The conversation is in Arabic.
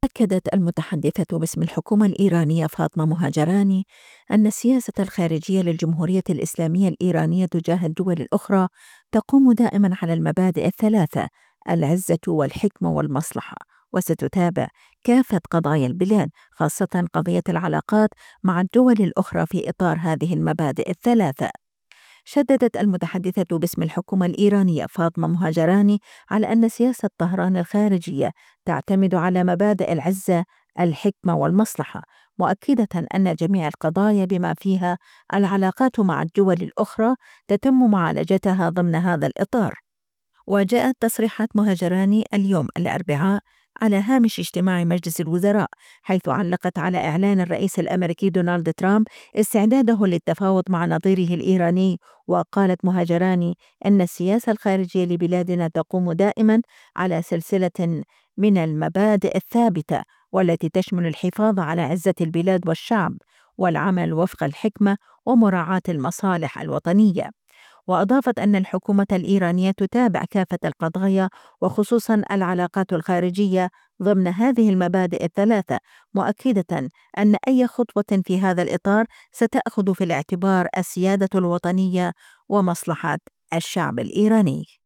أكدت المتحدثة باسم الحكومة الإيرانية فاطمة مهاجراني أن السياسة الخارجية للجمهورية الإسلامية الإيرانية تجاه الدول الأخرى تقوم دائما على المبادئ الثلاثة: العزة والحكمة والمصلحة، وستتابع كافة قضايا البلاد، خاصة قضية العلاقات مع الدول الأخرى في إطار هذه المبادئ الثلاثة. شددت المتحدثة باسم الحكومة الإيرانية فاطمة مهاجراني على أن سياسة طهران الخارجية تعتمد على مبادئ العزة، الحكمة والمصلحة، مؤكدة أن جميع القضايا بما فيها العلاقات مع الدول الأخرى تتم معالجتها ضمن هذا الإطار. وجاءت تصريحات مهاجراني اليوم الأربعاء على هامش اجتماع مجلس الوزراء، حيث علقت على إعلان الرئيس الأمريكي دونالد ترامب استعداده للتفاوض مع نظيره الإيراني. وقالت مهاجراني أن السياسة الخارجية لبلادنا تقوم دائما على سلسلة من المبادئ الثابتة، والتي تشمل الحفاظ على عزة البلاد والشعب، والعمل وفق الحكمة ومراعاة المصالح الوطنية. وأضافت أن الحكومة الإيرانية تتابع كافة القضايا وخصوصا العلاقات الخارجية ضمن هذه المبادئ الثلاثة، مؤكدة أن أي خطوة في هذا الإطار ستأخذ في الاعتبار السيادة الوطنية ومصلحة الشعب الإيراني.